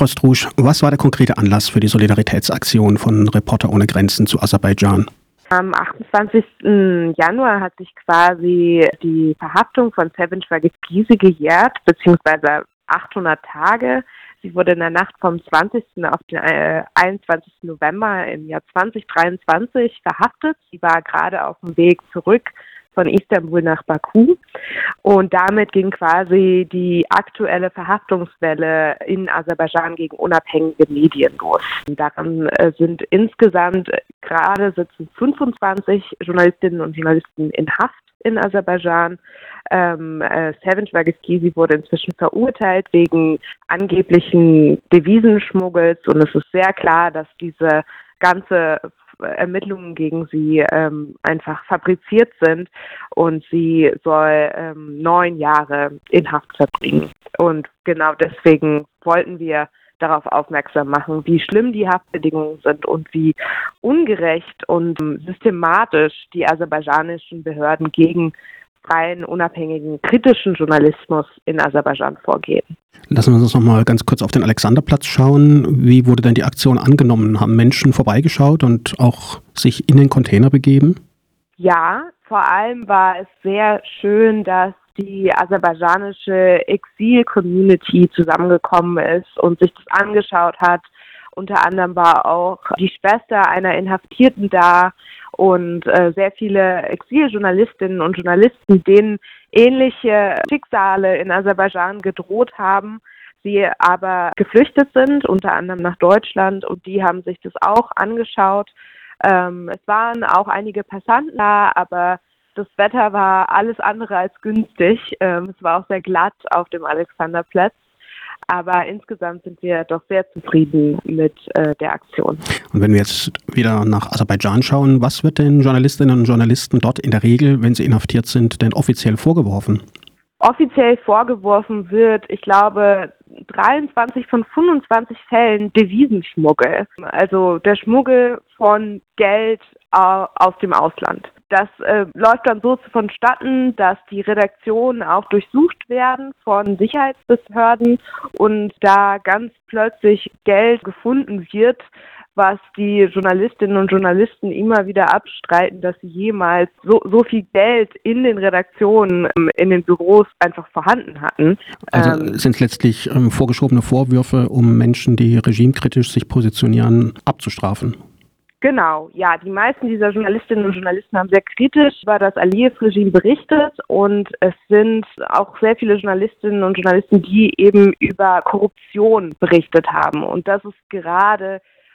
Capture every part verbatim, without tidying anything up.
Frau Strusch, was war der konkrete Anlass für die Solidaritätsaktion von Reporter ohne Grenzen zu Aserbaidschan? Am achtundzwanzigsten Januar hat sich quasi die Verhaftung von Sevinch Verghese gejährt, beziehungsweise achthundert Tage. Sie wurde in der Nacht vom zwanzigsten auf den einundzwanzigsten November im Jahr zweitausenddreiundzwanzig verhaftet. Sie war gerade auf dem Weg zurück von Istanbul nach Baku und damit ging quasi die aktuelle Verhaftungswelle in Aserbaidschan gegen unabhängige Medien los. Daran sind insgesamt gerade sitzen fünfundzwanzig Journalistinnen und Journalisten in Haft in Aserbaidschan. Ähm, äh, Sevinch Verghese wurde inzwischen verurteilt wegen angeblichen Devisenschmuggels und es ist sehr klar, dass diese ganze Ermittlungen gegen sie ähm, einfach fabriziert sind und sie soll ähm, neun Jahre in Haft verbringen. Und genau deswegen wollten wir darauf aufmerksam machen, wie schlimm die Haftbedingungen sind und wie ungerecht und ähm, systematisch die aserbaidschanischen Behörden gegen freien, unabhängigen, kritischen Journalismus in Aserbaidschan vorgehen. Lassen wir uns noch mal ganz kurz auf den Alexanderplatz schauen. Wie wurde denn die Aktion angenommen? Haben Menschen vorbeigeschaut und auch sich in den Container begeben? Ja, vor allem war es sehr schön, dass die aserbaidschanische Exil-Community zusammengekommen ist und sich das angeschaut hat. Unter anderem war auch die Schwester einer Inhaftierten da und äh, sehr viele Exiljournalistinnen und Journalisten, denen ähnliche Schicksale in Aserbaidschan gedroht haben, sie aber geflüchtet sind, unter anderem nach Deutschland, und die haben sich das auch angeschaut. Ähm, es waren auch einige Passanten da, aber das Wetter war alles andere als günstig. Ähm, es war auch sehr glatt auf dem Alexanderplatz. Aber insgesamt sind wir doch sehr zufrieden mit äh, der Aktion. Und wenn wir jetzt wieder nach Aserbaidschan schauen, was wird den Journalistinnen und Journalisten dort in der Regel, wenn sie inhaftiert sind, denn offiziell vorgeworfen? Offiziell vorgeworfen wird, ich glaube, dreiundzwanzig von fünfundzwanzig Fällen Devisenschmuggel. Also der Schmuggel von Geld äh, aus dem Ausland. Das äh, läuft dann so vonstatten, dass die Redaktionen auch durchsucht werden von Sicherheitsbehörden und da ganz plötzlich Geld gefunden wird, was die Journalistinnen und Journalisten immer wieder abstreiten, dass sie jemals so, so viel Geld in den Redaktionen, in den Büros einfach vorhanden hatten. Also ähm, sind es letztlich ähm, vorgeschobene Vorwürfe, um Menschen, die regimekritisch sich positionieren, abzustrafen? Genau, ja, die meisten dieser Journalistinnen und Journalisten haben sehr kritisch über das Aliyev-Regime berichtet und es sind auch sehr viele Journalistinnen und Journalisten, die eben über Korruption berichtet haben, und das ist gerade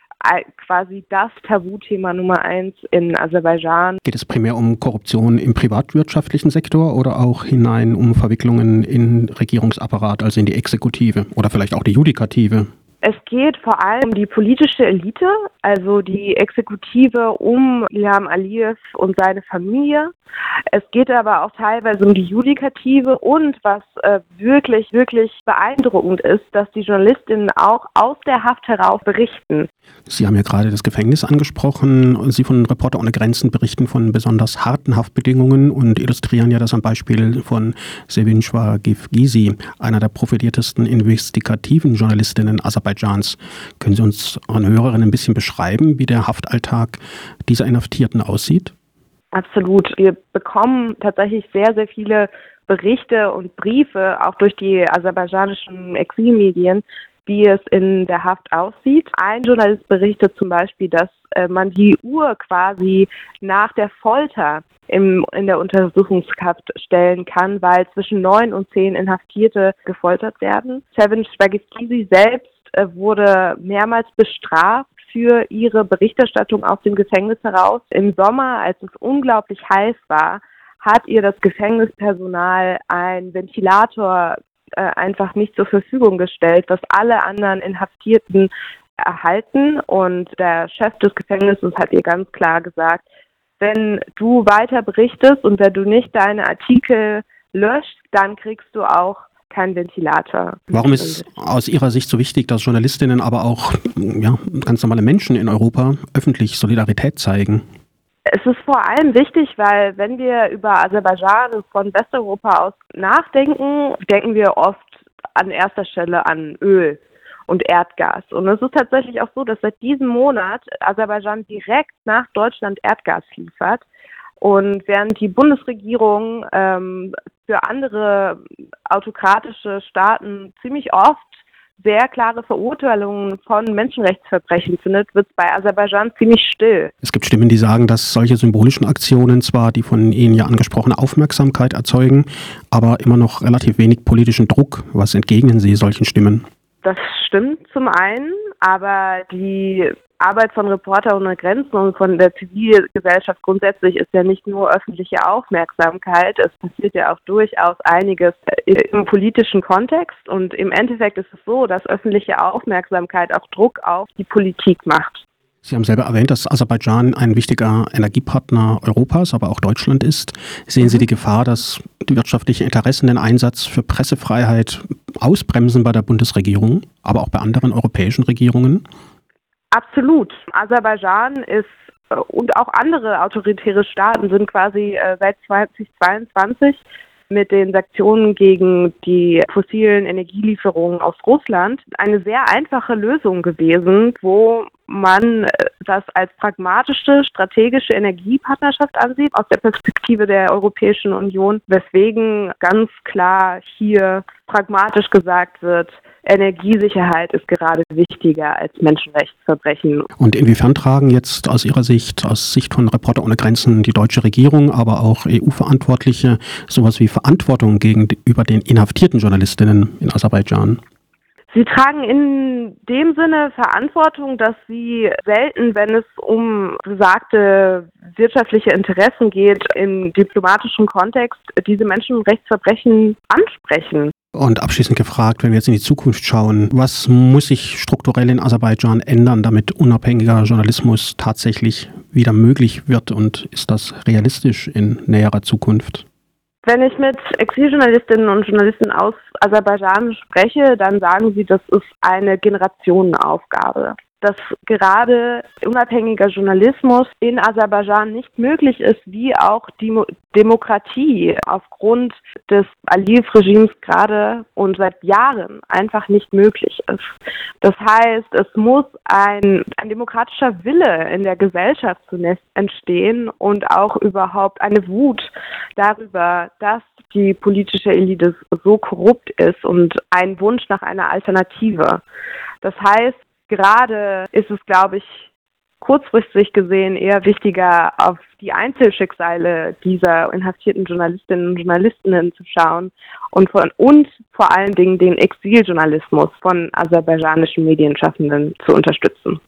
quasi das Tabuthema Nummer eins in Aserbaidschan. Geht es primär um Korruption im privatwirtschaftlichen Sektor oder auch hinein um Verwicklungen in Regierungsapparat, also in die Exekutive oder vielleicht auch die Judikative? Es geht vor allem um die politische Elite, also die Exekutive um Ilham Aliyev und seine Familie. Es geht aber auch teilweise um die Judikative und was äh, wirklich, wirklich beeindruckend ist, dass die Journalistinnen auch aus der Haft heraus berichten. Sie haben ja gerade das Gefängnis angesprochen. Sie von Reporter ohne Grenzen berichten von besonders harten Haftbedingungen und illustrieren ja das am Beispiel von Sevinch Verghese, einer der profiliertesten investigativen Journalistinnen Aserbaidschans. Können Sie uns Ihren Hörerinnen ein bisschen beschreiben, wie der Haftalltag dieser Inhaftierten aussieht? Absolut. Wir bekommen tatsächlich sehr, sehr viele Berichte und Briefe, auch durch die aserbaidschanischen Exilmedien, wie es in der Haft aussieht. Ein Journalist berichtet zum Beispiel, dass äh, man die Uhr quasi nach der Folter im, in der Untersuchungshaft stellen kann, weil zwischen neun und zehn Inhaftierte gefoltert werden. Sevinch Verghese selbst äh, wurde mehrmals bestraft für ihre Berichterstattung aus dem Gefängnis heraus. Im Sommer, als es unglaublich heiß war, hat ihr das Gefängnispersonal einen Ventilator äh, einfach nicht zur Verfügung gestellt, was alle anderen Inhaftierten erhalten. Und der Chef des Gefängnisses hat ihr ganz klar gesagt, wenn du weiter berichtest und wenn du nicht deine Artikel löscht, dann kriegst du auch kein Ventilator. Warum ist aus Ihrer Sicht so wichtig, dass Journalistinnen, aber auch ja, ganz normale Menschen in Europa öffentlich Solidarität zeigen? Es ist vor allem wichtig, weil wenn wir über Aserbaidschan von Westeuropa aus nachdenken, denken wir oft an erster Stelle an Öl. und Erdgas. Und es ist tatsächlich auch so, dass seit diesem Monat Aserbaidschan direkt nach Deutschland Erdgas liefert. Und während die Bundesregierung ähm, für andere autokratische Staaten ziemlich oft sehr klare Verurteilungen von Menschenrechtsverbrechen findet, wird es bei Aserbaidschan ziemlich still. Es gibt Stimmen, die sagen, dass solche symbolischen Aktionen zwar die von Ihnen ja angesprochene Aufmerksamkeit erzeugen, aber immer noch relativ wenig politischen Druck. Was entgegnen Sie solchen Stimmen? Das stimmt zum einen, aber die Arbeit von Reporter ohne Grenzen und von der Zivilgesellschaft grundsätzlich ist ja nicht nur öffentliche Aufmerksamkeit, es passiert ja auch durchaus einiges im politischen Kontext und im Endeffekt ist es so, dass öffentliche Aufmerksamkeit auch Druck auf die Politik macht. Sie haben selber erwähnt, dass Aserbaidschan ein wichtiger Energiepartner Europas, aber auch Deutschland ist. Sehen Sie die Gefahr, dass die wirtschaftlichen Interessen den Einsatz für Pressefreiheit ausbremsen bei der Bundesregierung, aber auch bei anderen europäischen Regierungen? Absolut. Aserbaidschan ist und auch andere autoritäre Staaten sind quasi seit zweitausendzweiundzwanzig mit den Sanktionen gegen die fossilen Energielieferungen aus Russland eine sehr einfache Lösung gewesen, wo man das als pragmatische, strategische Energiepartnerschaft ansieht, aus der Perspektive der Europäischen Union, weswegen ganz klar hier pragmatisch gesagt wird, Energiesicherheit ist gerade wichtiger als Menschenrechtsverbrechen. Und inwiefern tragen jetzt aus Ihrer Sicht, aus Sicht von Reporter ohne Grenzen, die deutsche Regierung, aber auch E U-Verantwortliche sowas wie Verantwortung gegenüber den inhaftierten Journalistinnen in Aserbaidschan? Sie tragen in dem Sinne Verantwortung, dass sie selten, wenn es um besagte wirtschaftliche Interessen geht, im diplomatischen Kontext diese Menschenrechtsverbrechen ansprechen. Und abschließend gefragt, wenn wir jetzt in die Zukunft schauen, was muss sich strukturell in Aserbaidschan ändern, damit unabhängiger Journalismus tatsächlich wieder möglich wird? Und ist das realistisch in näherer Zukunft? Wenn ich mit Exiljournalistinnen und Journalisten aus Aserbaidschan spreche, dann sagen sie, das ist eine Generationenaufgabe. Dass gerade unabhängiger Journalismus in Aserbaidschan nicht möglich ist, wie auch die Demokratie aufgrund des Aliyev-Regimes gerade und seit Jahren einfach nicht möglich ist. Das heißt, es muss ein, ein demokratischer Wille in der Gesellschaft zunächst entstehen und auch überhaupt eine Wut darüber, dass die politische Elite so korrupt ist und ein Wunsch nach einer Alternative. Das heißt, gerade ist es, glaube ich, kurzfristig gesehen eher wichtiger, auf die Einzelschicksale dieser inhaftierten Journalistinnen und Journalisten zu schauen und, von, und vor allen Dingen den Exiljournalismus von aserbaidschanischen Medienschaffenden zu unterstützen.